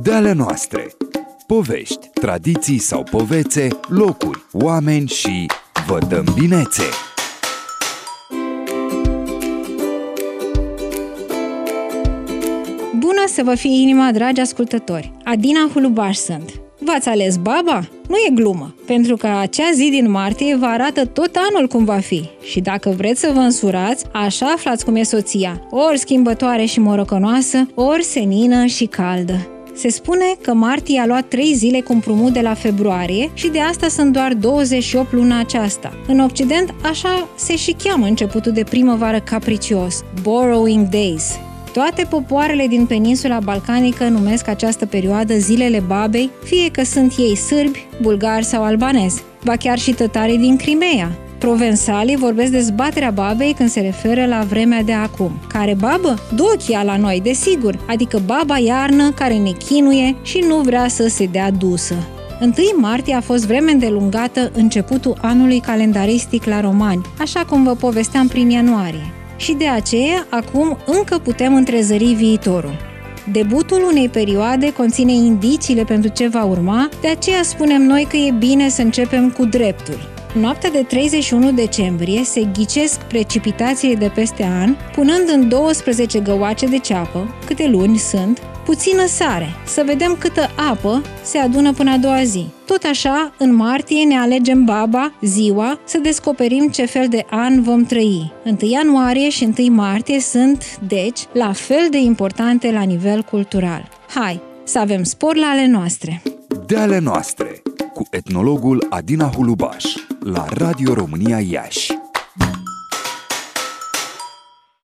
De ale noastre. Povești, tradiții sau povețe, locuri, oameni și vă dăm binețe! Bună să vă fie inima, dragi ascultători! Adina Hulubaș sunt. V-ați ales baba? Nu e glumă, pentru că acea zi din martie vă arată tot anul cum va fi. Și dacă vreți să vă însurați, așa aflați cum e soția, ori schimbătoare și morocănoasă, ori senină și caldă. Se spune că martie a luat 3 zile cu împrumut de la februarie și de asta sunt doar 28 luna aceasta. În Occident, așa se și cheamă începutul de primăvară capricios, Borrowing Days. Toate popoarele din peninsula balcanică numesc această perioadă zilele babei, fie că sunt ei sârbi, bulgari sau albanezi, ba chiar și tătarii din Crimea. Provensalii vorbesc de zbaterea babei când se referă la vremea de acum. Care babă? Dochia la noi, desigur, adică baba iarnă care ne chinuie și nu vrea să se dea dusă. 1 martie a fost vreme îndelungată începutul anului calendaristic la romani, așa cum vă povesteam prin ianuarie. Și de aceea, acum încă putem întrezări viitorul. Debutul unei perioade conține indiciile pentru ce va urma, de aceea spunem noi că e bine să începem cu dreptul. Noaptea de 31 decembrie se ghicesc precipitațiile de peste an, punând în 12 găoace de ceapă, câte luni sunt, puțină sare, să vedem câtă apă se adună până a doua zi. Tot așa, în martie ne alegem baba, ziua, să descoperim ce fel de an vom trăi. 1 ianuarie și 1 martie sunt, deci, la fel de importante la nivel cultural. Hai, să avem spor la ale noastre! De ale noastre, cu etnologul Adina Hulubaș, la Radio România Iași.